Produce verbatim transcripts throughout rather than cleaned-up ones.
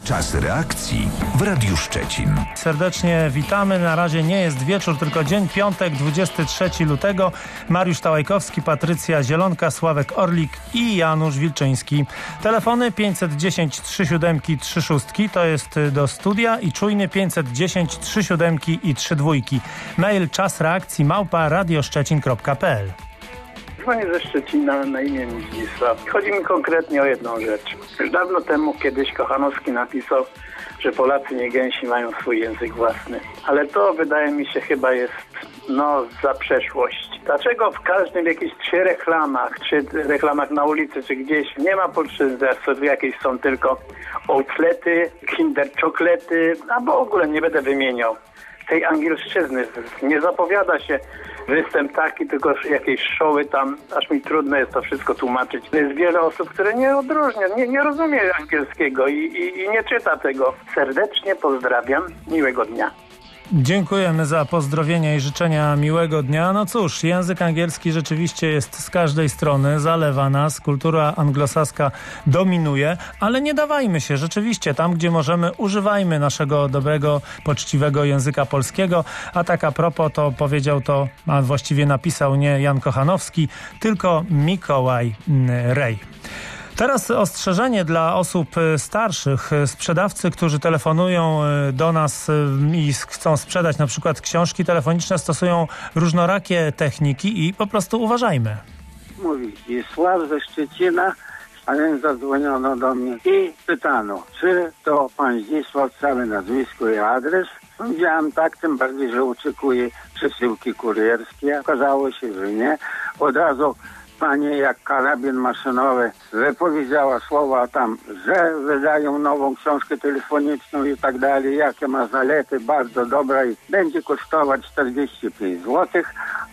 Czas reakcji w Radiu Szczecin. Serdecznie witamy. Na razie nie jest wieczór, tylko dzień, piątek, dwudziestego trzeciego lutego. Mariusz Tałajkowski, Patrycja Zielonka, Sławek Orlik i Janusz Wilczyński. Telefony pięćset dziesięć trzy siedem trzy sześć to jest do studia i czujny pięćset dziesięć trzy siedem i trzy dwa. Mail czas reakcji małpa radioszczecin kropka p l. Dzwonię ze Szczecina, na imię Zdzisław. Chodzi mi konkretnie o jedną rzecz. Już dawno temu kiedyś Kochanowski napisał, że Polacy nie gęsi mają swój język własny. Ale to wydaje mi się chyba jest no za przeszłość. Dlaczego w każdym jakichś trzy reklamach, czy reklamach na ulicy, czy gdzieś nie ma polszczyzny, a jakieś są tylko outlety, kinder czokolety, albo w ogóle nie będę wymieniał tej angielszczyzny. Nie zapowiada się występ taki, tylko jakieś showy tam, aż mi trudno jest to wszystko tłumaczyć. Jest wiele osób, które nie odróżnia, nie, nie rozumie angielskiego i, i, i nie czyta tego. Serdecznie pozdrawiam, miłego dnia. Dziękujemy za pozdrowienia i życzenia miłego dnia. No cóż, język angielski rzeczywiście jest z każdej strony, zalewa nas, kultura anglosaska dominuje, ale nie dawajmy się, rzeczywiście tam, gdzie możemy, używajmy naszego dobrego, poczciwego języka polskiego, a tak a propos to powiedział to, a właściwie napisał nie Jan Kochanowski, tylko Mikołaj Rej. Teraz ostrzeżenie dla osób starszych. Sprzedawcy, którzy telefonują do nas i chcą sprzedać na przykład książki telefoniczne, stosują różnorakie techniki i po prostu uważajmy. Mówi Zdzisław ze Szczecina, a więc zadzwoniono do mnie i pytano, czy to pan Zdzisław, całe nazwisko i adres. Powiedziałem tak, tym bardziej, że oczekuję przesyłki kurierskie. Okazało się, że nie. Od razu pani jak karabin maszynowy wypowiedziała słowa tam, że wydają nową książkę telefoniczną i tak dalej, jakie ma zalety, bardzo dobra i będzie kosztować czterdzieści pięć złotych,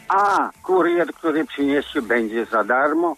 a kurier, który przyniesie, będzie za darmo.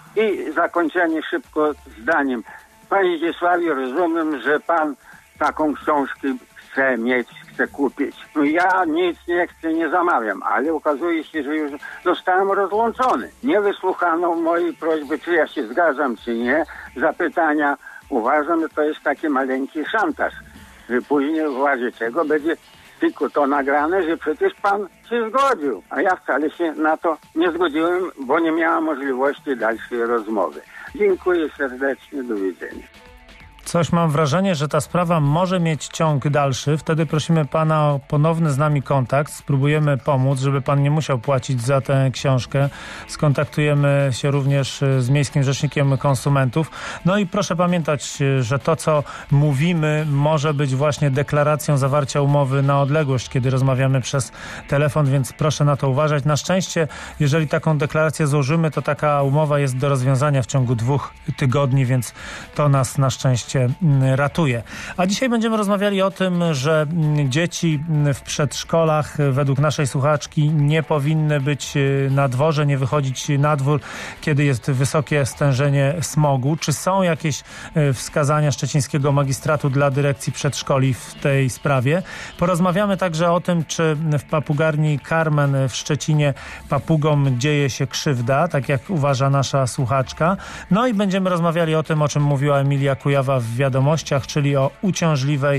I zakończenie szybko zdaniem. Panie Zdzisławie, rozumiem, że pan taką książkę chce mieć, chce kupić. No ja nic nie chcę, nie zamawiam, ale okazuje się, że już zostałem rozłączony. Nie wysłuchano mojej prośby, czy ja się zgadzam, czy nie. Zapytania uważam, że to jest taki maleńki szantaż, że później w razie czego będzie tylko to nagrane, że przecież pan się zgodził. A ja wcale się na to nie zgodziłem, bo nie miałem możliwości dalszej rozmowy. Dziękuję serdecznie, do widzenia. Coś mam wrażenie, że ta sprawa może mieć ciąg dalszy. Wtedy prosimy pana o ponowny z nami kontakt. Spróbujemy pomóc, żeby pan nie musiał płacić za tę książkę. Skontaktujemy się również z Miejskim Rzecznikiem Konsumentów. No i proszę pamiętać, że to, co mówimy, może być właśnie deklaracją zawarcia umowy na odległość, kiedy rozmawiamy przez telefon, więc proszę na to uważać. Na szczęście, jeżeli taką deklarację złożymy, to taka umowa jest do rozwiązania w ciągu dwóch tygodni, więc to nas na szczęście ratuje. A dzisiaj będziemy rozmawiali o tym, że dzieci w przedszkolach według naszej słuchaczki nie powinny być na dworze, nie wychodzić na dwór, kiedy jest wysokie stężenie smogu. Czy są jakieś wskazania szczecińskiego magistratu dla dyrekcji przedszkoli w tej sprawie? Porozmawiamy także o tym, czy w papugarni Carmen w Szczecinie papugom dzieje się krzywda, tak jak uważa nasza słuchaczka. No i będziemy rozmawiali o tym, o czym mówiła Emilia Kujawa w wiadomościach, czyli o uciążliwej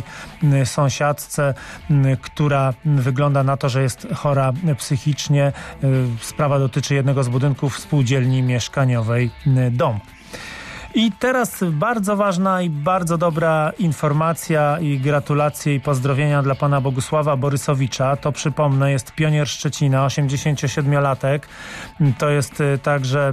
sąsiadce, która wygląda na to, że jest chora psychicznie. Sprawa dotyczy jednego z budynków spółdzielni mieszkaniowej Dom. I teraz bardzo ważna i bardzo dobra informacja i gratulacje i pozdrowienia dla pana Bogusława Borysowicza. To przypomnę, jest pionier Szczecina, osiemdziesięciosiedmiolatek. To jest także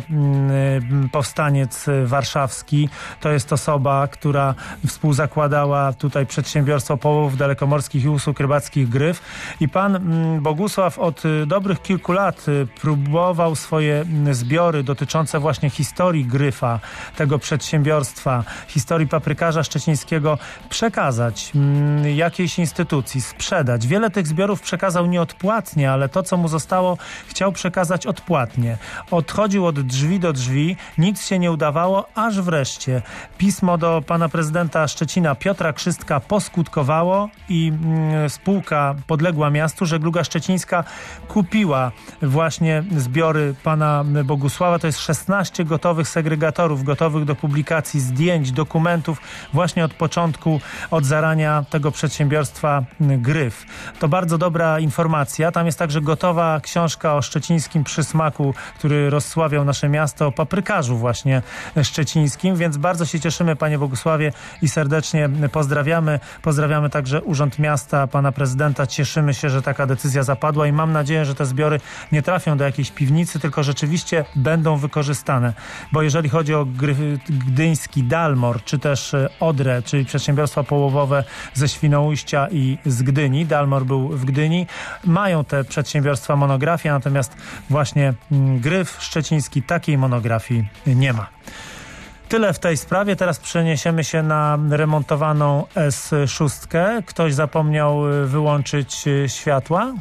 powstaniec warszawski. To jest osoba, która współzakładała tutaj przedsiębiorstwo połowów dalekomorskich i usług rybackich Gryf. I pan Bogusław od dobrych kilku lat próbował swoje zbiory dotyczące właśnie historii Gryfa, tego przedsiębiorstwa, historii paprykarza szczecińskiego przekazać m, jakiejś instytucji, sprzedać. Wiele tych zbiorów przekazał nieodpłatnie, ale to, co mu zostało, chciał przekazać odpłatnie. Odchodził od drzwi do drzwi, nic się nie udawało, aż wreszcie pismo do pana prezydenta Szczecina Piotra Krzystka poskutkowało i m, spółka podległa miastu, Żegluga Szczecińska, kupiła właśnie zbiory pana Bogusława. To jest szesnaście gotowych segregatorów, gotowych do publikacji zdjęć, dokumentów właśnie od początku, od zarania tego przedsiębiorstwa Gryf. To bardzo dobra informacja. Tam jest także gotowa książka o szczecińskim przysmaku, który rozsławiał nasze miasto, o paprykarzu właśnie szczecińskim, więc bardzo się cieszymy, panie Bogusławie, i serdecznie pozdrawiamy. Pozdrawiamy także Urząd Miasta, pana prezydenta. Cieszymy się, że taka decyzja zapadła i mam nadzieję, że te zbiory nie trafią do jakiejś piwnicy, tylko rzeczywiście będą wykorzystane. Bo jeżeli chodzi o gry, gdyński Dalmor, czy też Odrę, czyli przedsiębiorstwa połowowe ze Świnoujścia i z Gdyni, Dalmor był w Gdyni, mają te przedsiębiorstwa monografia, natomiast właśnie Gryf szczeciński takiej monografii nie ma. Tyle w tej sprawie. Teraz przeniesiemy się na remontowaną S sześć. Ktoś zapomniał wyłączyć światła?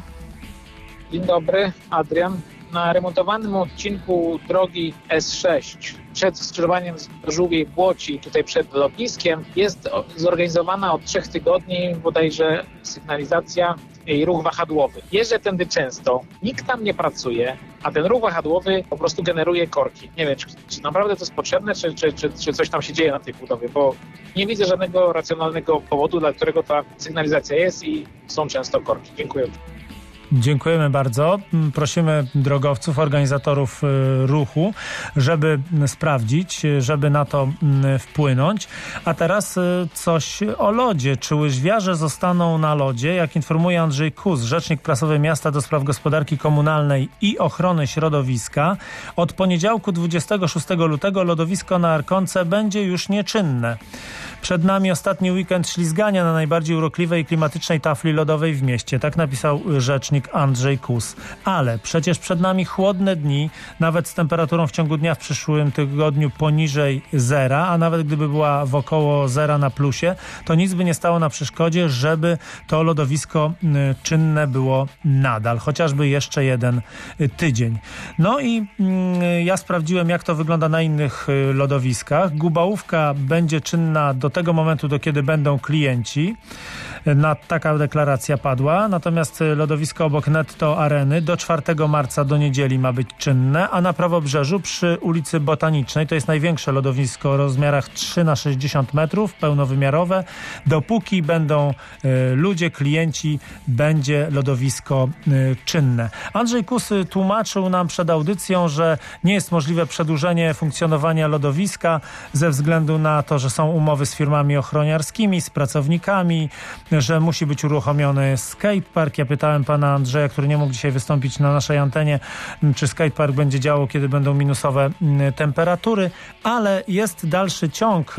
Dzień dobry, Adrian. Na remontowanym odcinku drogi S sześć przed skrzyżowaniem z Żółwiej Płoci, tutaj przed lotniskiem, jest zorganizowana od trzech tygodni bodajże sygnalizacja i ruch wahadłowy. Jeżdżę tędy często, nikt tam nie pracuje, a ten ruch wahadłowy po prostu generuje korki. Nie wiem, czy, czy naprawdę to jest potrzebne, czy, czy, czy, czy coś tam się dzieje na tej budowie, bo nie widzę żadnego racjonalnego powodu, dla którego ta sygnalizacja jest i są często korki. Dziękuję. Dziękujemy bardzo. Prosimy drogowców, organizatorów ruchu, żeby sprawdzić, żeby na to wpłynąć. A teraz coś o lodzie. Czy łyżwiarze zostaną na lodzie? Jak informuje Andrzej Kus, rzecznik prasowy miasta do spraw gospodarki komunalnej i ochrony środowiska, od poniedziałku dwudziestego szóstego lutego lodowisko na Arkonce będzie już nieczynne. Przed nami ostatni weekend ślizgania na najbardziej urokliwej i klimatycznej tafli lodowej w mieście. Tak napisał rzecznik Andrzej Kus. Ale przecież przed nami chłodne dni, nawet z temperaturą w ciągu dnia w przyszłym tygodniu poniżej zera, a nawet gdyby była wokoło zera na plusie, to nic by nie stało na przeszkodzie, żeby to lodowisko czynne było nadal. Chociażby jeszcze jeden tydzień. No i mm, ja sprawdziłem, jak to wygląda na innych lodowiskach. Gubałówka będzie czynna do tego momentu, do kiedy będą klienci. Na, taka deklaracja padła. Natomiast lodowisko obok Netto Areny do czwartego marca do niedzieli ma być czynne, a na Prawobrzeżu przy ulicy Botanicznej, to jest największe lodowisko o rozmiarach trzy na sześćdziesiąt metrów, pełnowymiarowe. Dopóki będą y, ludzie, klienci, będzie lodowisko y, czynne. Andrzej Kus tłumaczył nam przed audycją, że nie jest możliwe przedłużenie funkcjonowania lodowiska ze względu na to, że są umowy z firmami ochroniarskimi, z pracownikami, że musi być uruchomiony skatepark. Ja pytałem pana Andrzeja, który nie mógł dzisiaj wystąpić na naszej antenie, czy skatepark będzie działał, kiedy będą minusowe temperatury, ale jest dalszy ciąg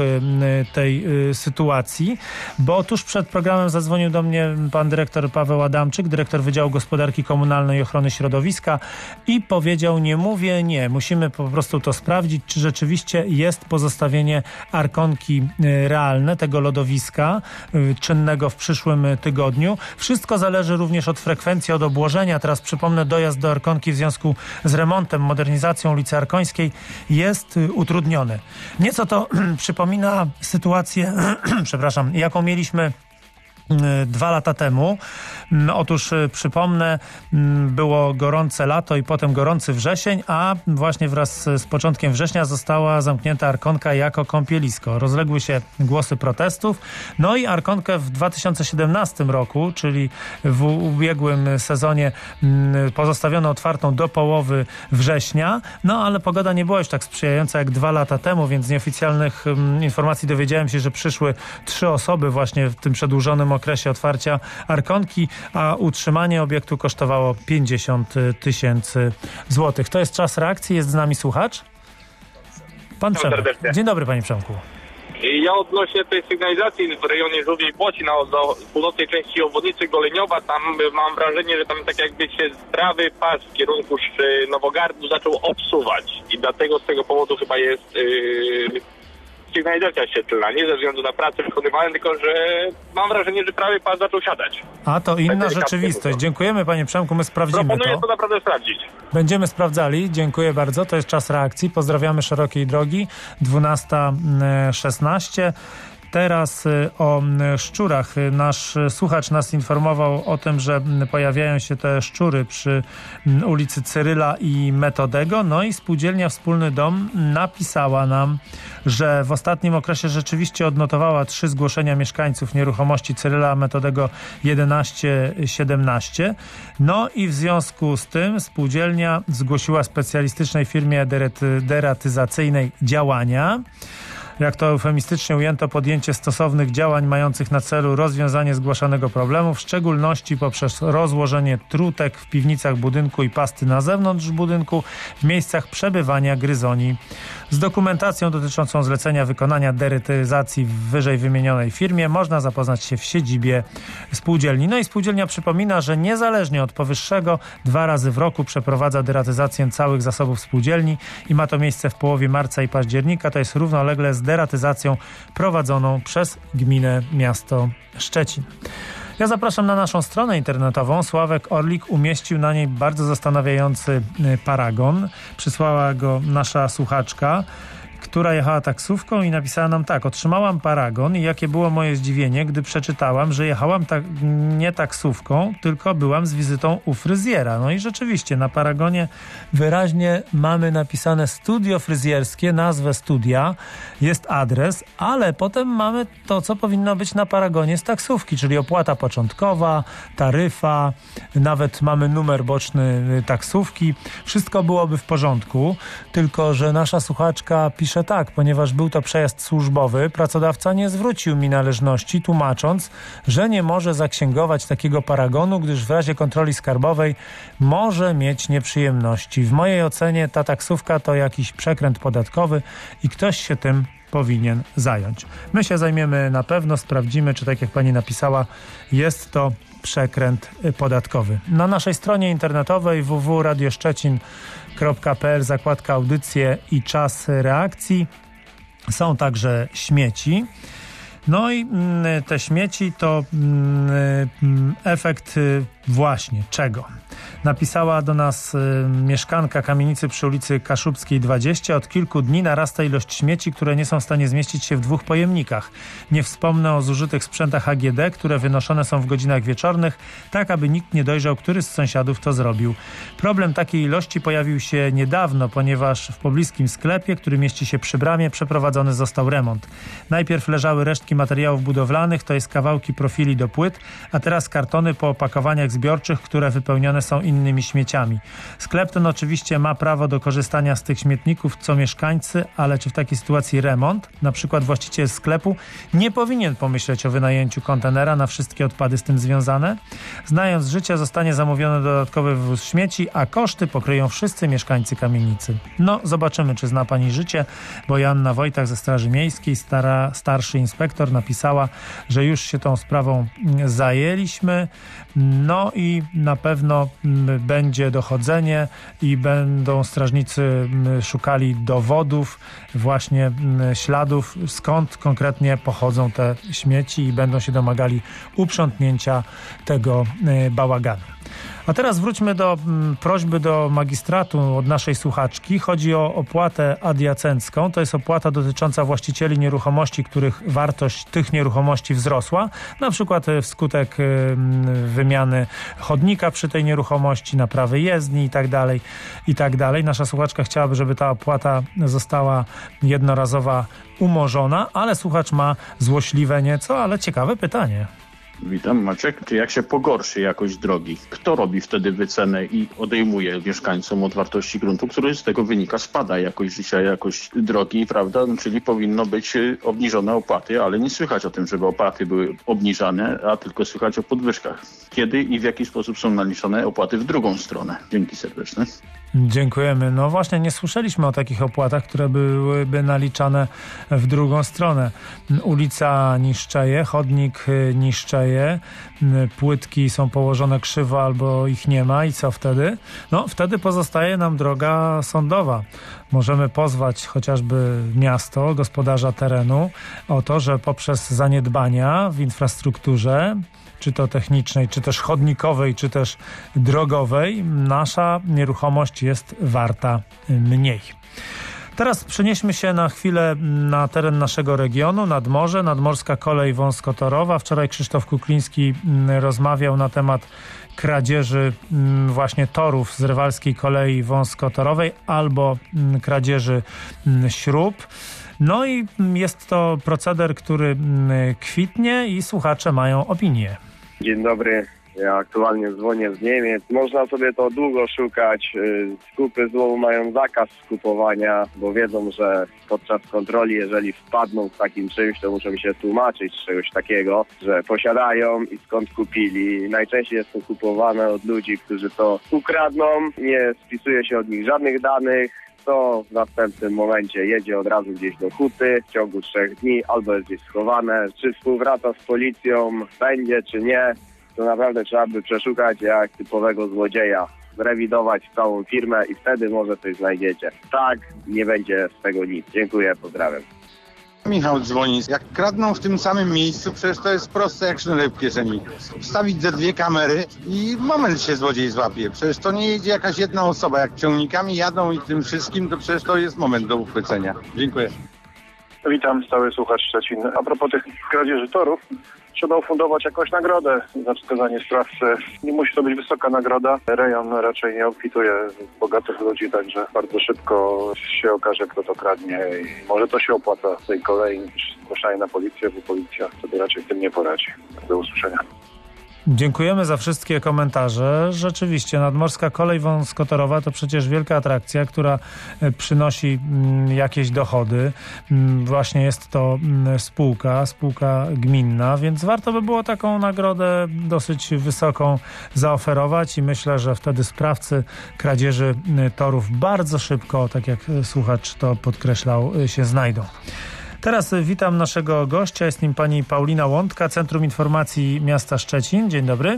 tej sytuacji, bo tuż przed programem zadzwonił do mnie pan dyrektor Paweł Adamczyk, dyrektor Wydziału Gospodarki Komunalnej i Ochrony Środowiska, i powiedział: nie mówię nie, musimy po prostu to sprawdzić, czy rzeczywiście jest pozostawienie Arkonki realne, tego lodowiska czynnego w przyszłym tygodniu. Wszystko zależy również od frekwencji, od obłożenia. Teraz przypomnę, dojazd do Arkonki w związku z remontem, modernizacją ulicy Arkońskiej jest utrudniony. Nieco to przypomina sytuację, przepraszam, jaką mieliśmy dwa lata temu. Otóż przypomnę, było gorące lato i potem gorący wrzesień, a właśnie wraz z początkiem września została zamknięta Arkonka jako kąpielisko. Rozległy się głosy protestów. No i Arkonkę w dwa tysiące siedemnastym roku, czyli w ubiegłym sezonie, pozostawiono otwartą do połowy września. No ale pogoda nie była już tak sprzyjająca jak dwa lata temu, więc z nieoficjalnych informacji dowiedziałem się, że przyszły trzy osoby właśnie w tym przedłużonym okresie otwarcia Arkonki, a utrzymanie obiektu kosztowało pięćdziesiąt tysięcy złotych. To jest czas reakcji. Jest z nami słuchacz? Pan Przemek. Dzień dobry, panie Przemku. Ja odnośnie tej sygnalizacji w rejonie Żółwiej Płoci na północnej części obwodnicy Goleniowa, tam mam wrażenie, że tam tak jakby się prawy pas w kierunku Nowogardu zaczął obsuwać i dlatego z tego powodu chyba jest yy, sygnalizacja świetlna, nie ze względu na pracę wykonywaną, tylko że mam wrażenie, że prawy pas zaczął siadać. A to inna rzeczywistość. Dziękujemy, panie Przemku, my sprawdzimy Proponuję to. to naprawdę sprawdzić. Będziemy sprawdzali. Dziękuję bardzo. To jest czas reakcji. Pozdrawiamy szerokiej drogi. dwunasta szesnaście. teraz o szczurach. Nasz słuchacz nas informował o tym, że pojawiają się te szczury przy ulicy Cyryla i Metodego. No i spółdzielnia Wspólny Dom napisała nam, że w ostatnim okresie rzeczywiście odnotowała trzy zgłoszenia mieszkańców nieruchomości Cyryla Metodego jedenaście siedemnaście. No i w związku z tym spółdzielnia zgłosiła specjalistycznej firmie deratyzacyjnej działania. Jak to eufemistycznie ujęto, podjęcie stosownych działań mających na celu rozwiązanie zgłaszanego problemu, w szczególności poprzez rozłożenie trutek w piwnicach budynku i pasty na zewnątrz budynku w miejscach przebywania gryzoni. Z dokumentacją dotyczącą zlecenia wykonania deratyzacji w wyżej wymienionej firmie można zapoznać się w siedzibie spółdzielni. No i spółdzielnia przypomina, że niezależnie od powyższego dwa razy w roku przeprowadza deratyzację całych zasobów spółdzielni i ma to miejsce w połowie marca i października. To jest równolegle z deratyzacją prowadzoną przez gminę miasto Szczecin. Ja zapraszam na naszą stronę internetową. Sławek Orlik umieścił na niej bardzo zastanawiający paragon. Przysłała go nasza słuchaczka, która jechała taksówką i napisała nam tak: otrzymałam paragon i jakie było moje zdziwienie, gdy przeczytałam, że jechałam ta- nie taksówką, tylko byłam z wizytą u fryzjera. No i rzeczywiście na paragonie wyraźnie mamy napisane studio fryzjerskie, nazwę studia, jest adres, ale potem mamy to, co powinno być na paragonie z taksówki, czyli opłata początkowa, taryfa, nawet mamy numer boczny taksówki. Wszystko byłoby w porządku, tylko że nasza słuchaczka pisze tak: ponieważ był to przejazd służbowy, pracodawca nie zwrócił mi należności, tłumacząc, że nie może zaksięgować takiego paragonu, gdyż w razie kontroli skarbowej może mieć nieprzyjemności. W mojej ocenie ta taksówka to jakiś przekręt podatkowy i ktoś się tym powinien zająć. My się zajmiemy na pewno, sprawdzimy, czy tak jak pani napisała, jest to przekręt podatkowy. Na naszej stronie internetowej w w w kropka radio szczecin kropka p l zakładka audycje i czas reakcji są także śmieci. No i mm, te śmieci to mm, efekt y, właśnie czego? Napisała do nas y, mieszkanka kamienicy przy ulicy Kaszubskiej dwadzieścia. Od kilku dni narasta ilość śmieci, które nie są w stanie zmieścić się w dwóch pojemnikach. Nie wspomnę o zużytych sprzętach A G D, które wynoszone są w godzinach wieczornych, tak aby nikt nie dojrzał, który z sąsiadów to zrobił. Problem takiej ilości pojawił się niedawno, ponieważ w pobliskim sklepie, który mieści się przy bramie, przeprowadzony został remont. Najpierw leżały resztki materiałów budowlanych, to jest kawałki profili do płyt, a teraz kartony po opakowaniach zbiorczych, które wypełnione są innymi śmieciami. Sklep ten oczywiście ma prawo do korzystania z tych śmietników co mieszkańcy, ale czy w takiej sytuacji remont, na przykład właściciel sklepu, nie powinien pomyśleć o wynajęciu kontenera na wszystkie odpady z tym związane? Znając życie, zostanie zamówiony dodatkowy wywóz śmieci, a koszty pokryją wszyscy mieszkańcy kamienicy. No, zobaczymy, czy zna pani życie, bo Joanna Wojtak ze Straży Miejskiej, stara, starszy inspektor, napisała, że już się tą sprawą zajęliśmy. No i na pewno będzie dochodzenie i będą strażnicy szukali dowodów, właśnie śladów, skąd konkretnie pochodzą te śmieci i będą się domagali uprzątnięcia tego bałaganu. A teraz wróćmy do m, prośby do magistratu od naszej słuchaczki. Chodzi o opłatę adiacencką. To jest opłata dotycząca właścicieli nieruchomości, których wartość tych nieruchomości wzrosła. Na przykład wskutek y, wymiany chodnika przy tej nieruchomości, naprawy jezdni i tak dalej, i tak dalej. Nasza słuchaczka chciałaby, żeby ta opłata została jednorazowa umorzona, ale słuchacz ma złośliwe nieco, ale ciekawe pytanie. Witam, Maciek. Czy jak się pogorszy jakość drogi, kto robi wtedy wycenę i odejmuje mieszkańcom od wartości gruntu, który z tego wynika, spada jakość życia, jakość drogi, prawda? Czyli powinno być obniżone opłaty, ale nie słychać o tym, żeby opłaty były obniżane, a tylko słychać o podwyżkach. Kiedy i w jaki sposób są naliczone opłaty w drugą stronę? Dzięki serdeczne. Dziękujemy. No właśnie nie słyszeliśmy o takich opłatach, które byłyby naliczane w drugą stronę. Ulica niszczeje, chodnik niszczeje, płytki są położone krzywo albo ich nie ma i co wtedy? No wtedy pozostaje nam droga sądowa. Możemy pozwać chociażby miasto, gospodarza terenu o to, że poprzez zaniedbania w infrastrukturze, czy to technicznej, czy też chodnikowej, czy też drogowej, nasza nieruchomość jest warta mniej. Teraz przenieśmy się na chwilę na teren naszego regionu, nad morze, nadmorska kolej wąskotorowa. Wczoraj Krzysztof Kukliński rozmawiał na temat kradzieży właśnie torów z rywalskiej kolei wąskotorowej albo kradzieży śrub. No i jest to proceder, który kwitnie i słuchacze mają opinię. Dzień dobry. Ja aktualnie dzwonię z Niemiec. Można sobie to długo szukać. Skupy złomu mają zakaz skupowania, bo wiedzą, że podczas kontroli, jeżeli wpadną z takim czymś, to muszą się tłumaczyć z czegoś takiego, że posiadają i skąd kupili. Najczęściej jest to kupowane od ludzi, którzy to ukradną. Nie spisuje się od nich żadnych danych. To w następnym momencie jedzie od razu gdzieś do huty w ciągu trzech dni albo jest gdzieś schowane. Czy współpraca z policją będzie, czy nie, to naprawdę trzeba by przeszukać jak typowego złodzieja, zrewidować całą firmę i wtedy może coś znajdziecie. Tak, nie będzie z tego nic. Dziękuję, pozdrawiam. Michał dzwoni. Jak kradną w tym samym miejscu, przecież to jest proste jak sznurek w kieszeni. Wstawić ze dwie kamery i moment się złodziej złapie. Przecież to nie jedzie jakaś jedna osoba. Jak ciągnikami jadą i tym wszystkim, to przecież to jest moment do uchwycenia. Dziękuję. Witam, stały słuchacz Szczecin. A propos tych kradzieży torów, trzeba ufundować jakąś nagrodę za wskazanie sprawcy. Nie musi to być wysoka nagroda. Rejon raczej nie obfituje bogatych ludzi, także bardzo szybko się okaże, kto to kradnie i może to się opłaca z tej kolei niż zgłaszanie na policję, bo policja sobie raczej tym nie poradzi. Do usłyszenia. Dziękujemy za wszystkie komentarze. Rzeczywiście nadmorska kolej wąskotorowa to przecież wielka atrakcja, która przynosi jakieś dochody. Właśnie jest to spółka, spółka gminna, więc warto by było taką nagrodę dosyć wysoką zaoferować i myślę, że wtedy sprawcy kradzieży torów bardzo szybko, tak jak słuchacz to podkreślał, się znajdą. Teraz witam naszego gościa, jest nim pani Paulina Łądka, Centrum Informacji Miasta Szczecin. Dzień dobry.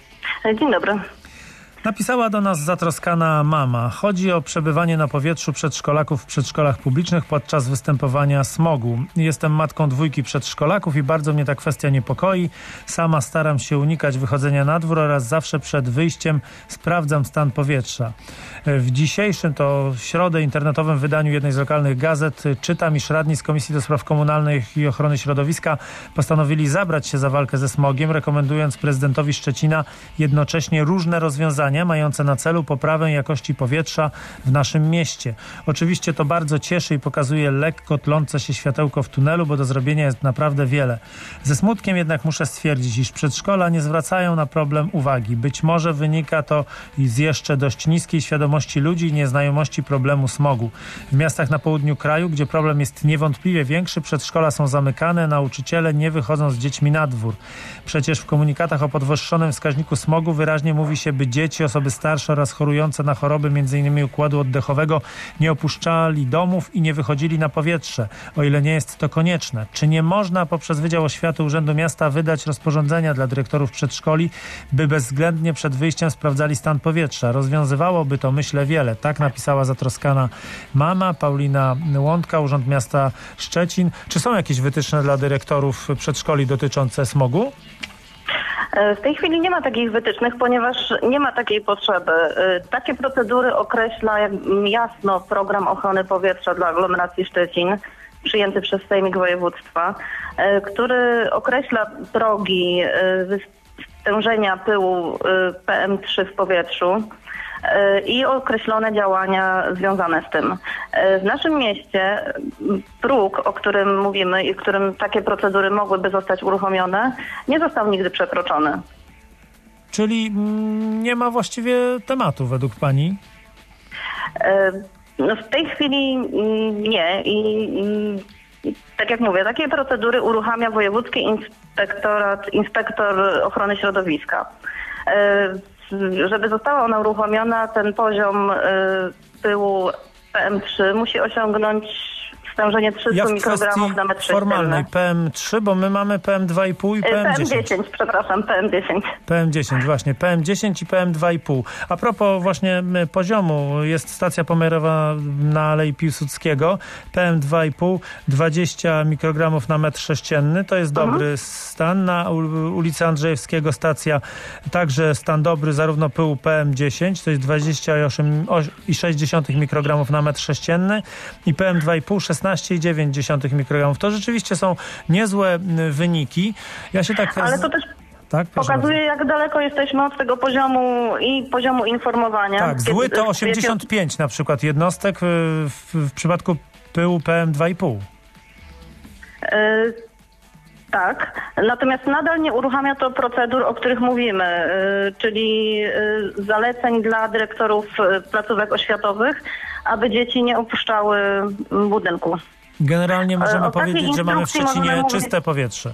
Dzień dobry. Napisała do nas zatroskana mama. Chodzi o przebywanie na powietrzu przedszkolaków w przedszkolach publicznych podczas występowania smogu. Jestem matką dwójki przedszkolaków i bardzo mnie ta kwestia niepokoi. Sama staram się unikać wychodzenia na dwór oraz zawsze przed wyjściem sprawdzam stan powietrza. W dzisiejszym, to środę, internetowym wydaniu jednej z lokalnych gazet czytam, iż radni z Komisji do Spraw Komunalnych i Ochrony Środowiska postanowili zabrać się za walkę ze smogiem, rekomendując prezydentowi Szczecina jednocześnie różne rozwiązania mające na celu poprawę jakości powietrza w naszym mieście. Oczywiście to bardzo cieszy i pokazuje lekko tlące się światełko w tunelu, bo do zrobienia jest naprawdę wiele. Ze smutkiem jednak muszę stwierdzić, iż przedszkola nie zwracają na problem uwagi. Być może wynika to z jeszcze dość niskiej świadomości ludzi i nieznajomości problemu smogu. W miastach na południu kraju, gdzie problem jest niewątpliwie większy, przedszkola są zamykane, nauczyciele nie wychodzą z dziećmi na dwór. Przecież w komunikatach o podwyższonym wskaźniku smogu wyraźnie mówi się, by dzieci, osoby starsze oraz chorujące na choroby m.in. układu oddechowego nie opuszczali domów i nie wychodzili na powietrze, o ile nie jest to konieczne. Czy nie można poprzez Wydział Oświaty Urzędu Miasta wydać rozporządzenia dla dyrektorów przedszkoli, by bezwzględnie przed wyjściem sprawdzali stan powietrza? Rozwiązywałoby to, myślę, wiele. Tak napisała zatroskana mama Paulina Łądka, Urząd Miasta Szczecin. Czy są jakieś wytyczne dla dyrektorów przedszkoli dotyczące smogu? W tej chwili nie ma takich wytycznych, ponieważ nie ma takiej potrzeby. Takie procedury określa jasno program ochrony powietrza dla aglomeracji Szczecin, przyjęty przez Sejmik Województwa, który określa progi stężenia pyłu P M trzy w powietrzu i określone działania związane z tym. W naszym mieście próg, o którym mówimy i w którym takie procedury mogłyby zostać uruchomione, nie został nigdy przekroczony. Czyli nie ma właściwie tematu według pani? No w tej chwili nie i, i tak jak mówię, takie procedury uruchamia Wojewódzki Inspektorat, Inspektor Ochrony Środowiska. Żeby została ona uruchomiona, ten poziom pyłu P M trzy musi osiągnąć stężenie trzysta Ja w mikrogramów na metr formalnej sześcienny. P M trzy, bo my mamy P M dwa i pół i P M dziesięć. P M dziesięć, przepraszam, P M dziesięć. P M dziesięć, właśnie. P M dziesięć i P M dwa i pół. A propos właśnie poziomu, jest stacja pomiarowa na Alei Piłsudskiego. P M dwa i pół, dwadzieścia mikrogramów na metr sześcienny. To jest dobry mhm. stan. Na ulicy Andrzejewskiego stacja także stan dobry, zarówno pyłu P M dziesięć, to jest dwadzieścia osiem i sześć dziesiątych mikrogramów na metr sześcienny i P M dwa i pół, szesnaście i dziewięć dziesiątych mikrogramów. To rzeczywiście są niezłe wyniki. Ja się tak... Ale to też tak, pokazuje, bardzo. Jak daleko jesteśmy od tego poziomu i poziomu informowania. Tak, zły to osiemdziesiąt pięć na przykład jednostek w, w przypadku pyłu P M dwa i pół. Yy, tak, natomiast nadal nie uruchamia to procedur, o których mówimy, yy, czyli yy, zaleceń dla dyrektorów yy, placówek oświatowych, aby dzieci nie opuszczały budynku. Generalnie możemy yy, powiedzieć, że mamy w Szczecinie czyste mówić... powietrze.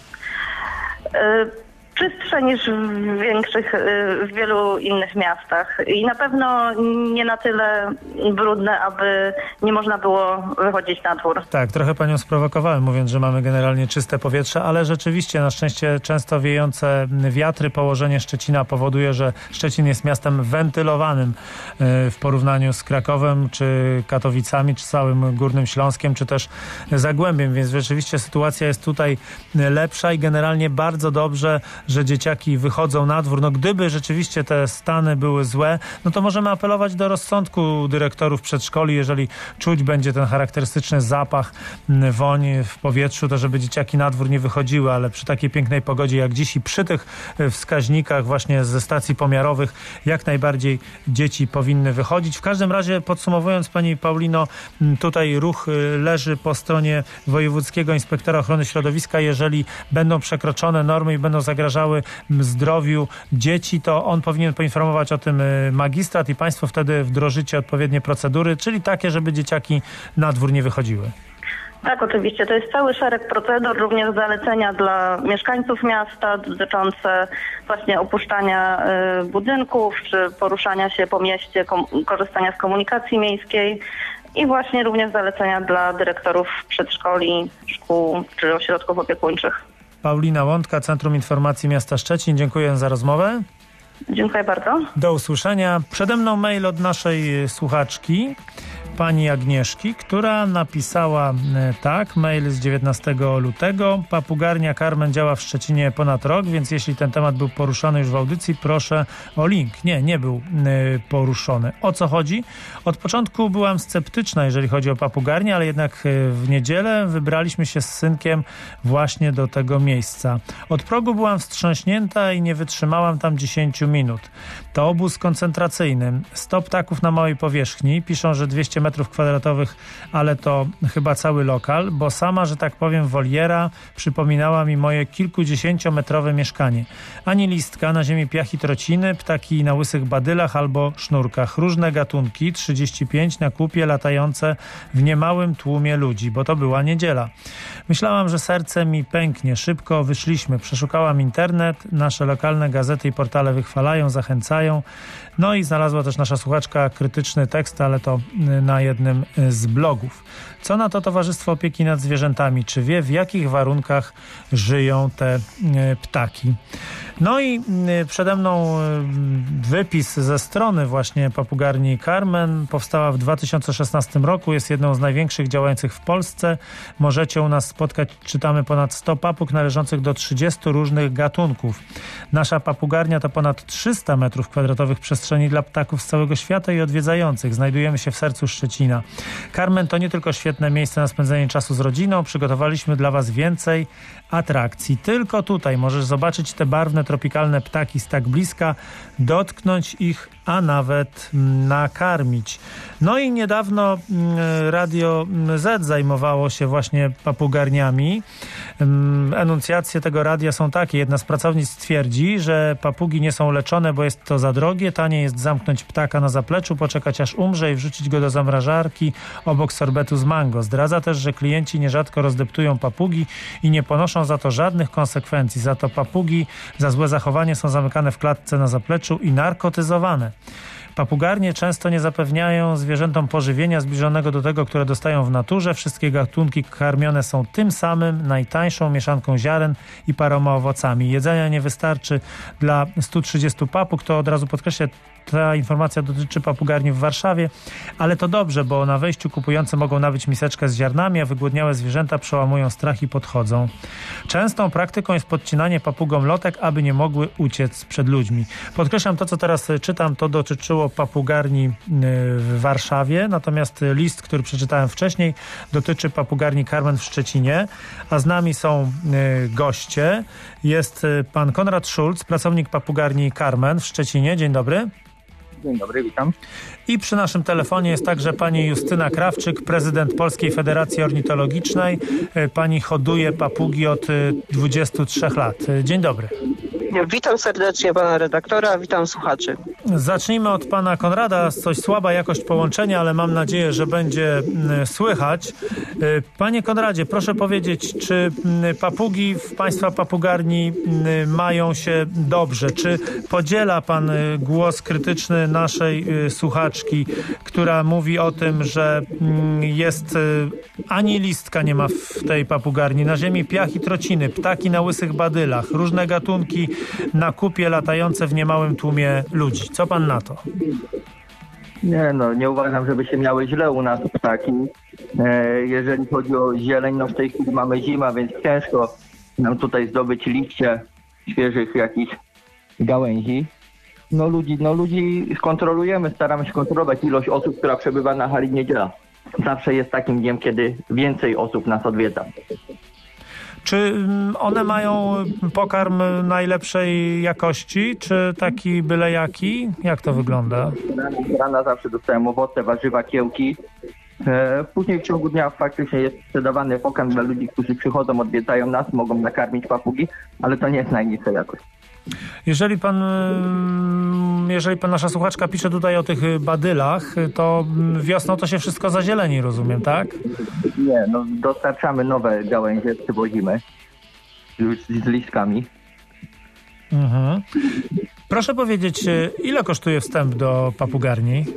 Yy, Czystsze niż w większych, w wielu innych miastach i na pewno nie na tyle brudne, aby nie można było wychodzić na dwór. Tak, trochę panią sprowokowałem, mówiąc, że mamy generalnie czyste powietrze, ale rzeczywiście na szczęście często wiejące wiatry, położenie Szczecina powoduje, że Szczecin jest miastem wentylowanym w porównaniu z Krakowem, czy Katowicami, czy całym Górnym Śląskiem, czy też Zagłębiem, więc rzeczywiście sytuacja jest tutaj lepsza i generalnie bardzo dobrze, że dzieciaki wychodzą na dwór. No gdyby rzeczywiście te stany były złe, no to możemy apelować do rozsądku dyrektorów przedszkoli, jeżeli czuć będzie ten charakterystyczny zapach, woń w powietrzu, to żeby dzieciaki na dwór nie wychodziły, ale przy takiej pięknej pogodzie jak dziś i przy tych wskaźnikach właśnie ze stacji pomiarowych jak najbardziej dzieci powinny wychodzić. W każdym razie podsumowując, pani Paulino, tutaj ruch leży po stronie Wojewódzkiego Inspektora Ochrony Środowiska. Jeżeli będą przekroczone normy i będą zagrażały zdrowiu dzieci, to on powinien poinformować o tym magistrat i państwo wtedy wdrożycie odpowiednie procedury, czyli takie, żeby dzieciaki na dwór nie wychodziły. Tak, oczywiście. To jest cały szereg procedur, również zalecenia dla mieszkańców miasta dotyczące właśnie opuszczania y, budynków, czy poruszania się po mieście, kom- korzystania z komunikacji miejskiej i właśnie również zalecenia dla dyrektorów przedszkoli, szkół czy ośrodków opiekuńczych. Paulina Łądka, Centrum Informacji Miasta Szczecin. Dziękuję za rozmowę. Dziękuję bardzo. Do usłyszenia. Przede mną mail od naszej słuchaczki, pani Agnieszki, która napisała tak, mail z dziewiętnastego lutego. Papugarnia Carmen działa w Szczecinie ponad rok, więc jeśli ten temat był poruszany już w audycji, proszę o link. Nie, nie był y, poruszony. O co chodzi? Od początku byłam sceptyczna, jeżeli chodzi o papugarnię, ale jednak w niedzielę wybraliśmy się z synkiem właśnie do tego miejsca. Od progu byłam wstrząśnięta i nie wytrzymałam tam dziesięciu minut. To obóz koncentracyjny. sto ptaków na małej powierzchni. Piszą, że dwieście metrów kwadratowych, ale to chyba cały lokal, bo sama, że tak powiem, woliera przypominała mi moje kilkudziesięciometrowe mieszkanie. Ani listka, na ziemi piach i trociny, ptaki na łysych badylach albo sznurkach. Różne gatunki, trzydzieści pięć na kupie latające w niemałym tłumie ludzi, bo to była niedziela. Myślałam, że serce mi pęknie. Szybko wyszliśmy. Przeszukałam internet, nasze lokalne gazety i portale wychwalają, zachęcają. No i znalazła też nasza słuchaczka krytyczny tekst, ale to na jednym z blogów. Co na to Towarzystwo Opieki nad Zwierzętami? Czy wie, w jakich warunkach żyją te ptaki? No i przede mną wypis ze strony właśnie papugarni Carmen. Powstała w dwa tysiące szesnastym roku. Jest jedną z największych działających w Polsce. Możecie u nas spotkać, czytamy, ponad sto papug należących do trzydziestu różnych gatunków. Nasza papugarnia to ponad trzysta metrów kwadratowych przestrzeni dla ptaków z całego świata i odwiedzających. Znajdujemy się w sercu Szczecina. Carmen to nie tylko świetne miejsce na spędzenie czasu z rodziną. Przygotowaliśmy dla Was więcej atrakcji. Tylko tutaj możesz zobaczyć te barwne, tropikalne ptaki z tak bliska, dotknąć ich, a nawet nakarmić. No i niedawno Radio Z zajmowało się właśnie papugarniami. Enuncjacje tego radia są takie. Jedna z pracownic twierdzi, że papugi nie są leczone, bo jest to za drogie. Taniej jest zamknąć ptaka na zapleczu, poczekać aż umrze i wrzucić go do zamrażarki obok sorbetu z mango. Zdradza też, że klienci nierzadko rozdeptują papugi i nie ponoszą za to żadnych konsekwencji. Za to papugi za złe zachowanie są zamykane w klatce na zapleczu i narkotyzowane. Papugarnie często nie zapewniają zwierzętom pożywienia zbliżonego do tego, które dostają w naturze. Wszystkie gatunki karmione są tym samym, najtańszą mieszanką ziaren i paroma owocami. Jedzenia nie wystarczy dla stu trzydziestu papug, to od razu podkreślę, ta informacja dotyczy papugarni w Warszawie, ale to dobrze, bo na wejściu kupujący mogą nabyć miseczkę z ziarnami, a wygłodniałe zwierzęta przełamują strach i podchodzą. Częstą praktyką jest podcinanie papugom lotek, aby nie mogły uciec przed ludźmi. Podkreślam, to co teraz czytam, to dotyczyło papugarni w Warszawie, natomiast list, który przeczytałem wcześniej, dotyczy papugarni Carmen w Szczecinie, a z nami są goście. Jest pan Konrad Schulz, pracownik papugarni Carmen w Szczecinie. Dzień dobry. Dzień dobry, witam. I przy naszym telefonie jest także pani Justyna Krawczyk, prezydent Polskiej Federacji Ornitologicznej. Pani hoduje papugi od dwudziestu trzech lat. Dzień dobry. Witam serdecznie pana redaktora, witam słuchaczy. Zacznijmy od pana Konrada. Coś słaba jakość połączenia, ale mam nadzieję, że będzie słychać. Panie Konradzie, proszę powiedzieć, czy papugi w państwa papugarni mają się dobrze? Czy podziela pan głos krytyczny naszej słuchaczki, która mówi o tym, że jest ani listka nie ma w tej papugarni, na ziemi piach i trociny, ptaki na łysych badylach, różne gatunki na kupie latające w niemałym tłumie ludzi. Co pan na to? Nie, no nie uważam, żeby się miały źle u nas ptaki. E, jeżeli chodzi o zieleń, no w tej chwili mamy zima, więc ciężko nam tutaj zdobyć liście świeżych jakichś gałęzi. No ludzi, no ludzi kontrolujemy, staramy się kontrolować ilość osób, która przebywa na hali Niedziela. Zawsze jest takim dniem, kiedy więcej osób nas odwiedza. Czy one mają pokarm najlepszej jakości, czy taki byle jaki? Jak to wygląda? Rana zawsze dostałem owoce, warzywa, kiełki. Później w ciągu dnia faktycznie jest sprzedawany pokarm dla ludzi, którzy przychodzą, odwiedzają nas, mogą nakarmić papugi, ale to nie jest najniższa jakość. Jeżeli pan, jeżeli pan, nasza słuchaczka pisze tutaj o tych badylach, to wiosną to się wszystko zazieleni, rozumiem, tak? Nie, no dostarczamy nowe gałęzie, przywozimy już z listkami. Mhm. Proszę powiedzieć, ile kosztuje wstęp do papugarni?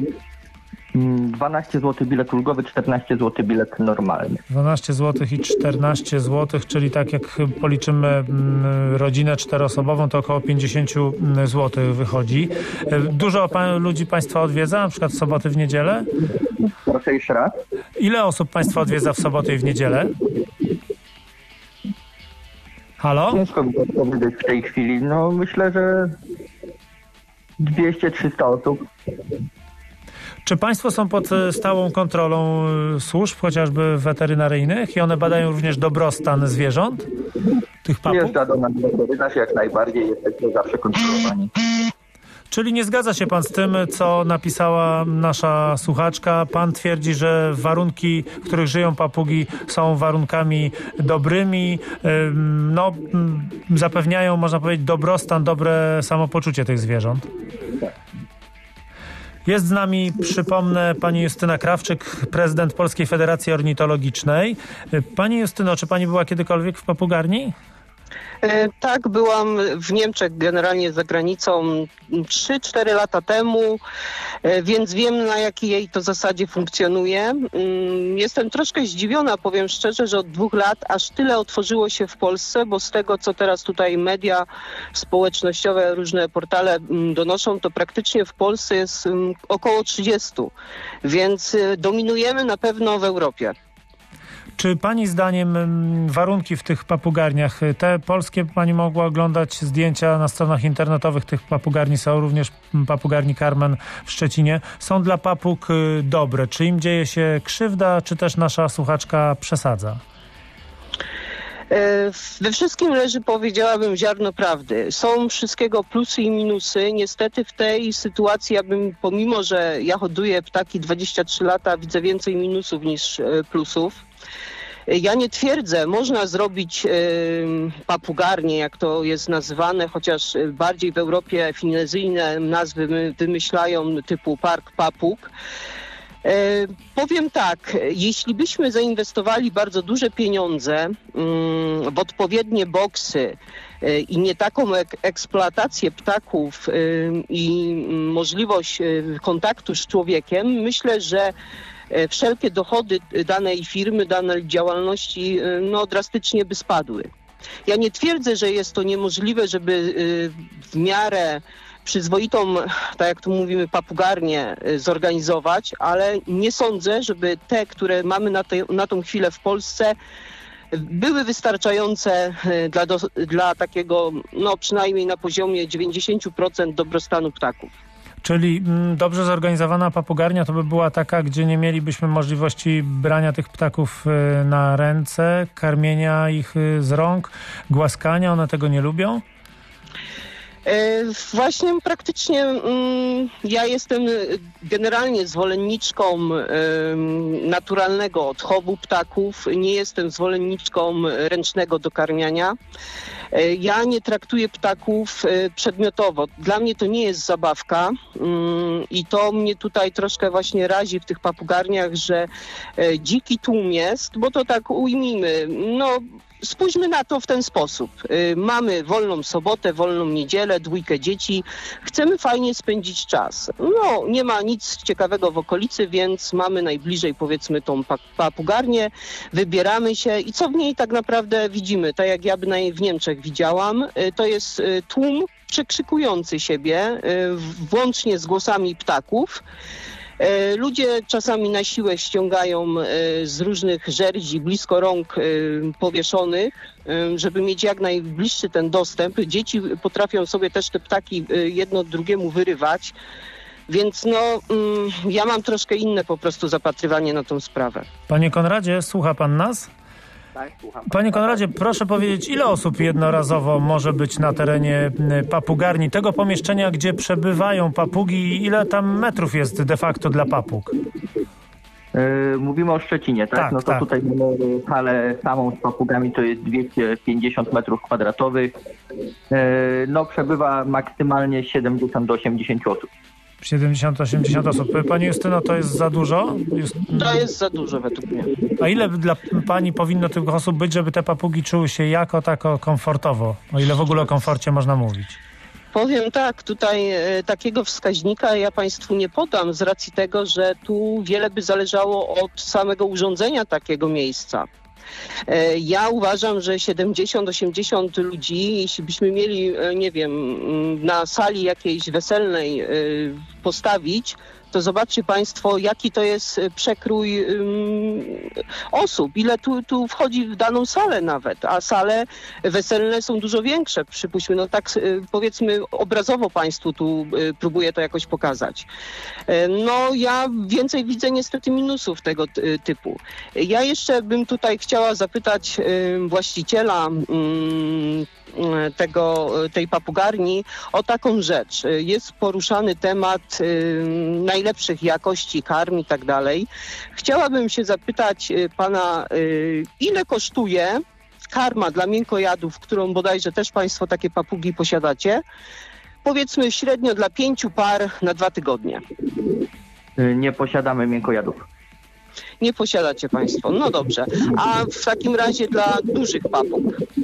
dwanaście złotych bilet ulgowy, czternaście złotych bilet normalny. dwanaście złotych i czternaście złotych, czyli tak jak policzymy rodzinę czteroosobową, to około pięćdziesiąt złotych wychodzi. Dużo pan, ludzi państwa odwiedza, na przykład w soboty, w niedzielę? Proszę jeszcze raz. Ile osób państwa odwiedza w soboty i w niedzielę? Halo? Ciężko mi to powiedzieć w tej chwili. No myślę, że dwieście trzysta osób. Czy państwo są pod stałą kontrolą służb, chociażby weterynaryjnych, i one badają również dobrostan zwierząt, tych papug? Jeżdża do nas weterynarz jak najbardziej, jesteśmy zawsze kontrolowani. Czyli nie zgadza się pan z tym, co napisała nasza słuchaczka. Pan twierdzi, że warunki, w których żyją papugi, są warunkami dobrymi, no, zapewniają, można powiedzieć, dobrostan, dobre samopoczucie tych zwierząt. Jest z nami, przypomnę, pani Justyna Krawczyk, prezydent Polskiej Federacji Ornitologicznej. Pani Justyno, czy pani była kiedykolwiek w papugarni? Tak, byłam w Niemczech, generalnie za granicą trzy cztery lata temu, więc wiem, na jakiej to zasadzie funkcjonuje. Jestem troszkę zdziwiona, powiem szczerze, że od dwóch lat aż tyle otworzyło się w Polsce, bo z tego, co teraz tutaj media społecznościowe, różne portale donoszą, to praktycznie w Polsce jest około trzydzieści, więc dominujemy na pewno w Europie. Czy pani zdaniem warunki w tych papugarniach, te polskie, pani mogła oglądać zdjęcia na stronach internetowych tych papugarni, są również papugarni Carmen w Szczecinie, są dla papug dobre? Czy im dzieje się krzywda, czy też nasza słuchaczka przesadza? We wszystkim leży, powiedziałabym, ziarno prawdy. Są wszystkiego plusy i minusy. Niestety w tej sytuacji, ja bym, pomimo że ja hoduję ptaki dwadzieścia trzy lata, widzę więcej minusów niż plusów. Ja nie twierdzę, można zrobić y, papugarnię, jak to jest nazywane, chociaż bardziej w Europie finezyjne nazwy wymyślają, typu Park Papug. E, powiem tak, jeśli byśmy zainwestowali bardzo duże pieniądze mm, w odpowiednie boksy, i nie taką ek- eksploatację ptaków i możliwość kontaktu z człowiekiem, myślę, że wszelkie dochody danej firmy, danej działalności no, drastycznie by spadły. Ja nie twierdzę, że jest to niemożliwe, żeby w miarę przyzwoitą, tak jak tu mówimy, papugarnię zorganizować, ale nie sądzę, żeby te, które mamy na, te, na tą chwilę w Polsce, były wystarczające dla, do, dla takiego, no przynajmniej na poziomie dziewięćdziesiąt procent dobrostanu ptaków. Czyli m, dobrze zorganizowana papugarnia to by była taka, gdzie nie mielibyśmy możliwości brania tych ptaków y, na ręce, karmienia ich y, z rąk, głaskania, one tego nie lubią? E, właśnie praktycznie mm, ja jestem generalnie zwolenniczką e, naturalnego odchowu ptaków, nie jestem zwolenniczką ręcznego dokarmiania. E, ja nie traktuję ptaków e, przedmiotowo. Dla mnie to nie jest zabawka mm, i to mnie tutaj troszkę właśnie razi w tych papugarniach, że e, dziki tłum jest, bo to tak ujmijmy, no spójrzmy na to w ten sposób. Y, mamy wolną sobotę, wolną niedzielę, dwójkę dzieci. Chcemy fajnie spędzić czas. No, nie ma nic ciekawego w okolicy, więc mamy najbliżej, powiedzmy, tą pa- papugarnię. Wybieramy się i co w niej tak naprawdę widzimy? Tak jak ja bynajmniej w Niemczech widziałam, y, to jest y, tłum przekrzykujący siebie, y, włącznie z głosami ptaków. Ludzie czasami na siłę ściągają z różnych żerdzi blisko rąk powieszonych, żeby mieć jak najbliższy ten dostęp. Dzieci potrafią sobie też te ptaki jedno drugiemu wyrywać, więc no ja mam troszkę inne po prostu zapatrywanie na tą sprawę. Panie Konradzie, słucha pan nas? Tak, słucham. Panie Konradzie, proszę powiedzieć, ile osób jednorazowo może być na terenie papugarni, tego pomieszczenia, gdzie przebywają papugi i ile tam metrów jest de facto dla papug? Yy, mówimy o Szczecinie, tak? Tak, no to tak. tutaj mamy halę samą z papugami, to jest dwieście pięćdziesiąt metrów kwadratowych. Yy, no przebywa maksymalnie siedemdziesiąt do osiemdziesięciu osób. siedemdziesiąt do osiemdziesięciu osób. Pani Justyno, to jest za dużo? Jest... To jest za dużo według mnie. A ile dla pani powinno tych osób być, żeby te papugi czuły się jako tako komfortowo? O ile w ogóle o komforcie można mówić? Powiem tak, tutaj e, takiego wskaźnika ja Państwu nie podam z racji tego, że tu wiele by zależało od samego urządzenia takiego miejsca. E, ja uważam, że siedemdziesiąt do osiemdziesięciu ludzi, jeśli byśmy mieli, e, nie wiem, na sali jakiejś weselnej e, postawić, to zobaczcie Państwo, jaki to jest przekrój um, osób, ile tu, tu wchodzi w daną salę nawet, a sale weselne są dużo większe, przypuśćmy, no tak powiedzmy obrazowo Państwu tu y, próbuję to jakoś pokazać. Y, no ja więcej widzę niestety minusów tego y, typu. Ja jeszcze bym tutaj chciała zapytać y, właściciela y, tego, tej papugarni o taką rzecz. Jest poruszany temat y, najlepszych jakości karm i tak dalej. Chciałabym się zapytać y, pana, y, ile kosztuje karma dla miękojadów, którą bodajże też Państwo takie papugi posiadacie, powiedzmy średnio dla pięciu par na dwa tygodnie. Nie posiadamy miękojadów. Nie posiadacie Państwo. No dobrze. A w takim razie dla dużych papug?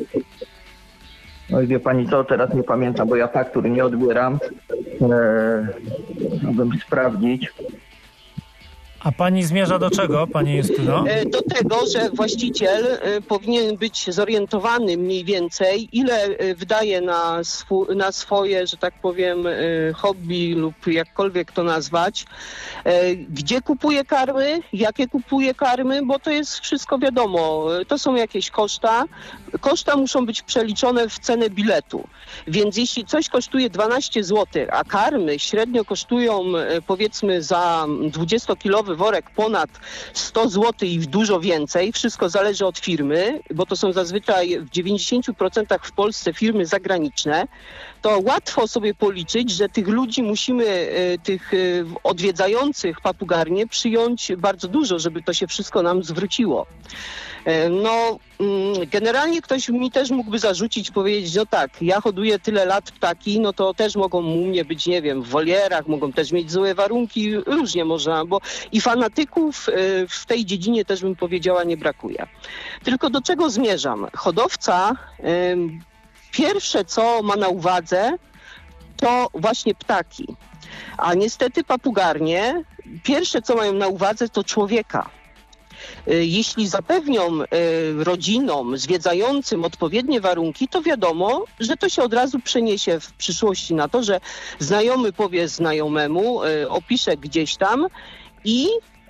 No i wie pani co, teraz nie pamiętam, bo ja faktur nie odbieram. Eee, Chciałbym sprawdzić. A pani zmierza do czego, pani Justyno? Do tego, że właściciel powinien być zorientowany mniej więcej, ile wydaje na, swu, na swoje, że tak powiem, hobby lub jakkolwiek to nazwać, gdzie kupuje karmy, jakie kupuje karmy, bo to jest wszystko wiadomo. To są jakieś koszta. Koszta muszą być przeliczone w cenę biletu. Więc jeśli coś kosztuje dwanaście złotych, a karmy średnio kosztują powiedzmy za dwudziestokilowy worek ponad sto złotych i dużo więcej, wszystko zależy od firmy, bo to są zazwyczaj w dziewięćdziesięciu procentach w Polsce firmy zagraniczne, to łatwo sobie policzyć, że tych ludzi musimy, tych odwiedzających papugarnię przyjąć bardzo dużo, żeby to się wszystko nam zwróciło. No, generalnie ktoś mi też mógłby zarzucić, powiedzieć, no tak, ja hoduję tyle lat ptaki, no to też mogą u mnie być, nie wiem, w wolierach, mogą też mieć złe warunki, różnie można, bo i fanatyków w tej dziedzinie też bym powiedziała nie brakuje. Tylko do czego zmierzam? Hodowca pierwsze, co ma na uwadze, to właśnie ptaki. A niestety papugarnie, pierwsze, co mają na uwadze, to człowieka. Jeśli zapewnią rodzinom zwiedzającym odpowiednie warunki, to wiadomo, że to się od razu przeniesie w przyszłości na to, że znajomy powie znajomemu, opisze gdzieś tam i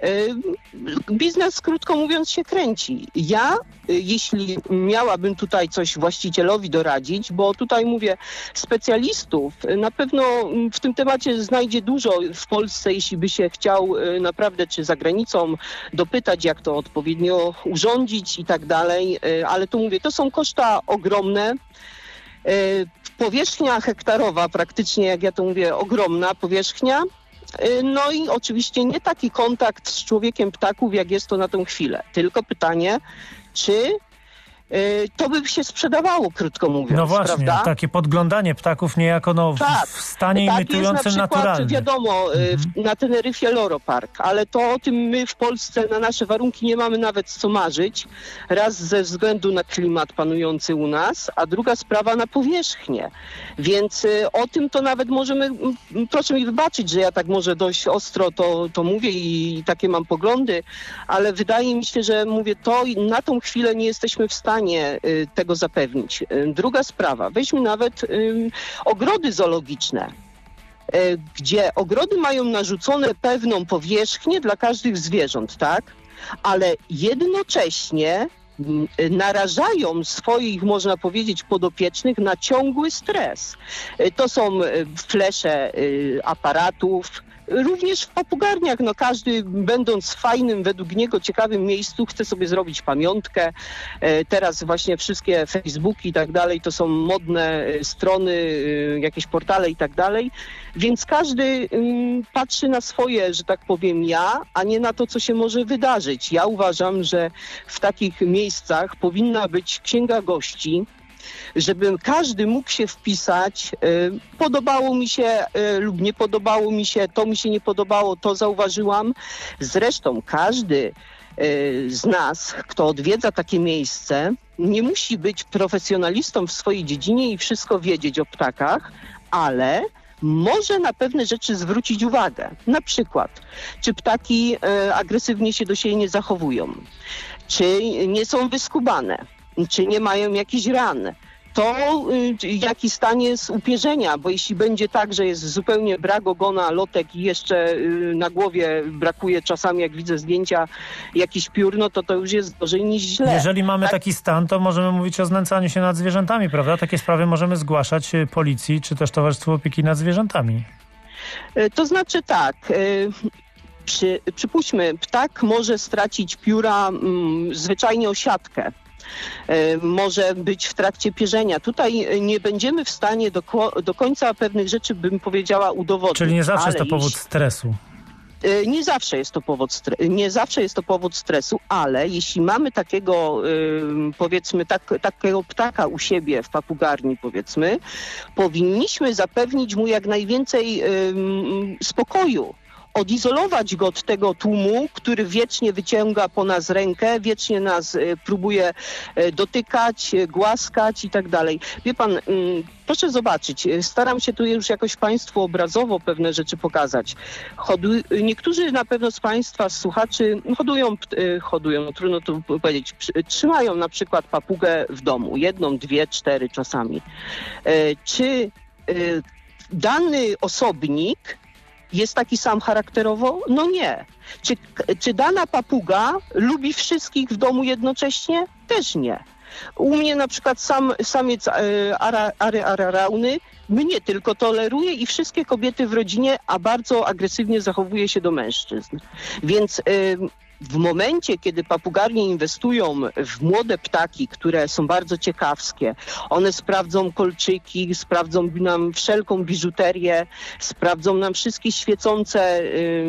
biznes, krótko mówiąc, się kręci. Ja, jeśli miałabym tutaj coś właścicielowi doradzić, bo tutaj mówię, specjalistów na pewno w tym temacie znajdzie dużo w Polsce, jeśli by się chciał naprawdę, czy za granicą dopytać, jak to odpowiednio urządzić i tak dalej, ale tu mówię, to są koszta ogromne. Powierzchnia hektarowa praktycznie, jak ja to mówię, ogromna powierzchnia. No i oczywiście nie taki kontakt z człowiekiem ptaków, jak jest to na tę chwilę. Tylko pytanie, czy to by się sprzedawało, krótko mówiąc. No właśnie, prawda? takie podglądanie ptaków niejako no, tak, w stanie tak imitującym jest na przykład, naturalny. Wiadomo, mhm. na Teneryfie Loro Park, ale to o tym my w Polsce na nasze warunki nie mamy nawet co marzyć. Raz ze względu na klimat panujący u nas, a druga sprawa na powierzchnię. Więc y, o tym to nawet możemy, m, proszę mi wybaczyć, że ja tak może dość ostro to, to mówię i, i takie mam poglądy, ale wydaje mi się, że mówię to i na tą chwilę nie jesteśmy w stanie y, tego zapewnić. Y, druga sprawa, weźmy nawet y, ogrody zoologiczne, y, gdzie ogrody mają narzucone pewną powierzchnię dla każdych zwierząt, tak? Ale jednocześnie y, narażają swoich, można powiedzieć, podopiecznych na ciągły stres. Y, to są y, flesze y, aparatów, również w papugarniach, no każdy będąc w fajnym, według niego ciekawym miejscu chce sobie zrobić pamiątkę. Teraz właśnie wszystkie Facebooki i tak dalej to są modne strony, jakieś portale i tak dalej, więc każdy patrzy na swoje, że tak powiem ja, a nie na to, co się może wydarzyć. Ja uważam, że w takich miejscach powinna być księga gości, żeby każdy mógł się wpisać, y, podobało mi się y, lub nie podobało mi się, to mi się nie podobało, to zauważyłam. Zresztą każdy y, z nas, kto odwiedza takie miejsce, nie musi być profesjonalistą w swojej dziedzinie i wszystko wiedzieć o ptakach, ale może na pewne rzeczy zwrócić uwagę. Na przykład, czy ptaki y, agresywnie się do siebie nie zachowują, czy nie są wyskubane, czy nie mają jakichś ran, to y, jaki stan jest upierzenia, bo jeśli będzie tak, że jest zupełnie brak ogona, lotek i jeszcze y, na głowie brakuje czasami, jak widzę zdjęcia, jakiś piór, no to to już jest gorzej niż źle. Jeżeli mamy tak? taki stan, to możemy mówić o znęcaniu się nad zwierzętami, prawda? Takie sprawy możemy zgłaszać policji, czy też Towarzystwu Opieki nad Zwierzętami. Y, to znaczy tak... Y, Przy, przypuśćmy, ptak może stracić pióra mm, zwyczajnie o siatkę. E, może być w trakcie pierzenia. Tutaj nie będziemy w stanie do, do końca pewnych rzeczy, bym powiedziała, udowodnić. Czyli nie zawsze ale jest to powód jeśli, stresu. e, nie zawsze jest to powód stre, nie zawsze jest to powód stresu, ale jeśli mamy takiego, e, powiedzmy, tak, takiego ptaka u siebie w papugarni, powiedzmy, powinniśmy zapewnić mu jak najwięcej e, spokoju. Odizolować go od tego tłumu, który wiecznie wyciąga po nas rękę, wiecznie nas y, próbuje y, dotykać, y, głaskać i tak dalej. Wie pan, y, proszę zobaczyć, y, staram się tu już jakoś Państwu obrazowo pewne rzeczy pokazać. Hodu, y, niektórzy na pewno z Państwa, z słuchaczy, hodują, y, hodują, no trudno to powiedzieć, przy, trzymają na przykład papugę w domu, jedną, dwie, cztery czasami. Y, czy y, dany osobnik jest taki sam charakterowo? No nie. Czy, czy dana papuga lubi wszystkich w domu jednocześnie? Też nie. U mnie na przykład sam, samiec e, ara, ary ararauny mnie tylko toleruje i wszystkie kobiety w rodzinie, a bardzo agresywnie zachowuje się do mężczyzn. Więc... E, W momencie, kiedy papugarnie inwestują w młode ptaki, które są bardzo ciekawskie, one sprawdzą kolczyki, sprawdzą nam wszelką biżuterię, sprawdzą nam wszystkie świecące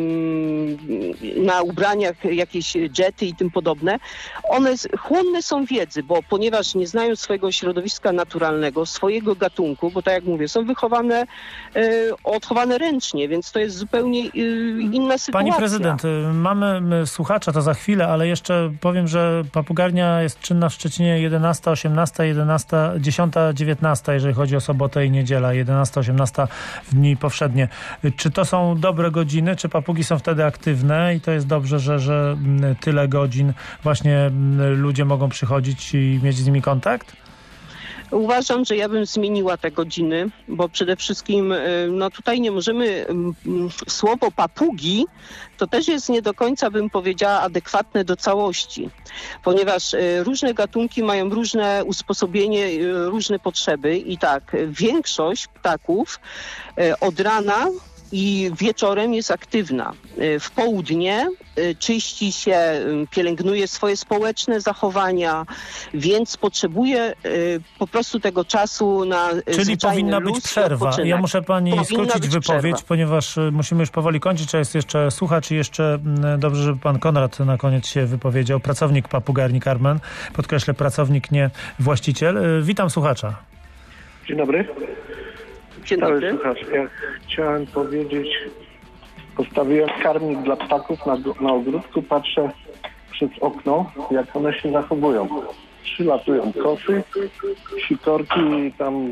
yy, na ubraniach jakieś dżety i tym podobne, one chłonne są wiedzy, bo ponieważ nie znają swojego środowiska naturalnego, swojego gatunku, bo tak jak mówię, są wychowane, yy, odchowane ręcznie, więc to jest zupełnie yy, inna sytuacja. Pani prezydent, mamy słuchaczy, słuchacza, to za chwilę, ale jeszcze powiem, że papugarnia jest czynna w Szczecinie jedenasta, osiemnasta, jedenasta, dziesiąta, dziewiętnasta, jeżeli chodzi o sobotę i niedzielę, jedenasta, osiemnasta w dni powszednie. Czy to są dobre godziny, czy papugi są wtedy aktywne i to jest dobrze, że, że tyle godzin właśnie ludzie mogą przychodzić i mieć z nimi kontakt? Uważam, że ja bym zmieniła te godziny, bo przede wszystkim no tutaj nie możemy, słowo papugi to też jest nie do końca, bym powiedziała, adekwatne do całości, ponieważ różne gatunki mają różne usposobienie, różne potrzeby i tak, większość ptaków od rana i wieczorem jest aktywna. W południe czyści się, pielęgnuje swoje społeczne zachowania, więc potrzebuje po prostu tego czasu na Czyli powinna być przerwa. Ja muszę pani powinna skrócić wypowiedź, przerwa. Ponieważ musimy już powoli kończyć, a jest jeszcze słuchacz i jeszcze dobrze, żeby pan Konrad na koniec się wypowiedział. Pracownik papugarni Carmen. Podkreślę, pracownik, nie właściciel. Witam słuchacza. Dzień dobry. Dzień dobry. Słuchacz, ja chciałem powiedzieć, postawiłem karmnik dla ptaków na, na ogródku, patrzę przez okno, jak one się zachowują. Przylatują kosy, sikorki, tam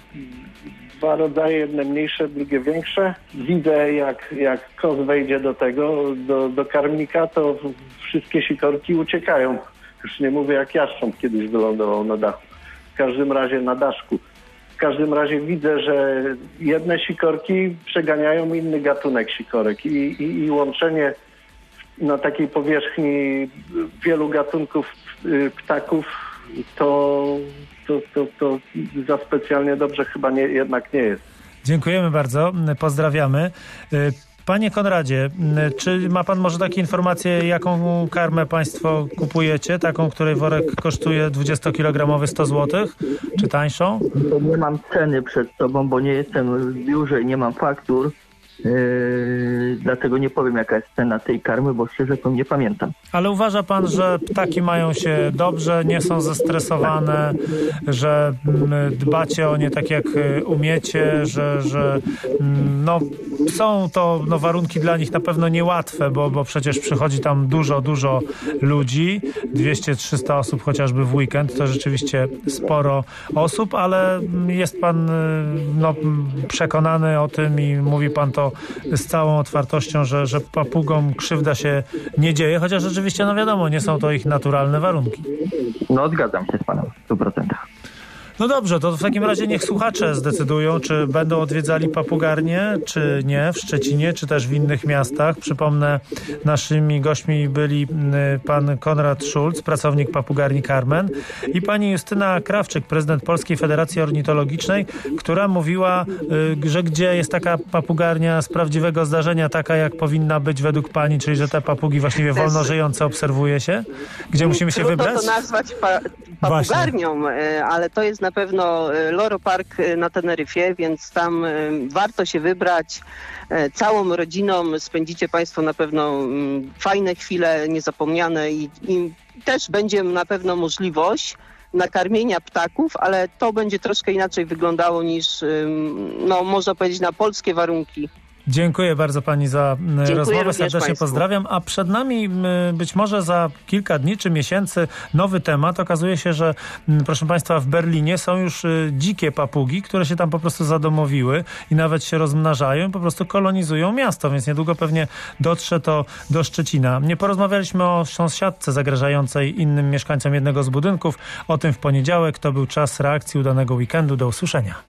dwa rodzaje, jedne mniejsze, drugie większe. Widzę, jak, jak kos wejdzie do tego, do, do karmnika, to wszystkie sikorki uciekają. Już nie mówię, jak jastrząb kiedyś wylądował na dachu. W każdym razie na daszku. W każdym razie widzę, że jedne sikorki przeganiają inny gatunek sikorek i, i, i łączenie na takiej powierzchni wielu gatunków ptaków to, to, to, to za specjalnie dobrze chyba nie, jednak nie jest. Dziękujemy bardzo, pozdrawiamy. Panie Konradzie, czy ma pan może takie informacje, jaką karmę państwo kupujecie? Taką, której worek kosztuje dwudziestokilogramowy sto złotych? Czy tańszą? Nie mam ceny przed sobą, bo nie jestem w biurze i nie mam faktur. Yy, dlatego nie powiem, jaka jest cena tej karmy, bo szczerze to nie pamiętam. Ale uważa pan, że ptaki mają się dobrze, nie są zestresowane, że dbacie o nie tak jak umiecie, że, że no, są to no, warunki dla nich na pewno niełatwe, bo, bo przecież przychodzi tam dużo, dużo ludzi, dwieście trzysta osób chociażby w weekend, to rzeczywiście sporo osób, ale jest pan no, przekonany o tym i mówi pan to z całą otwartością, że, że papugom krzywda się nie dzieje, chociaż rzeczywiście, no wiadomo, nie są to ich naturalne warunki. No zgadzam się z panem w stu procentach. No dobrze, to w takim razie niech słuchacze zdecydują, czy będą odwiedzali papugarnię, czy nie, w Szczecinie, czy też w innych miastach. Przypomnę, naszymi gośćmi byli pan Konrad Schulz, pracownik papugarni Carmen i pani Justyna Krawczyk, prezydent Polskiej Federacji Ornitologicznej, która mówiła, że gdzie jest taka papugarnia z prawdziwego zdarzenia, taka jak powinna być według pani, czyli że te papugi właściwie wolno żyjące obserwuje się, gdzie musimy się wybrać? Trudno to nazwać pa- papugarnią, Właśnie. ale to jest na pewno Loro Park na Teneryfie, więc tam warto się wybrać. Całą rodziną spędzicie państwo na pewno fajne chwile, niezapomniane i, i też będzie na pewno możliwość nakarmienia ptaków, ale to będzie troszkę inaczej wyglądało niż, no można powiedzieć, na polskie warunki. Dziękuję bardzo pani za Dziękuję rozmowę, serdecznie państwu. Pozdrawiam. A przed nami być może za kilka dni czy miesięcy nowy temat. Okazuje się, że proszę państwa, w Berlinie są już dzikie papugi, które się tam po prostu zadomowiły i nawet się rozmnażają, po prostu kolonizują miasto, więc niedługo pewnie dotrze to do Szczecina. Nie porozmawialiśmy o sąsiadce zagrażającej innym mieszkańcom jednego z budynków. O tym w poniedziałek. To był czas reakcji udanego weekendu. Do usłyszenia.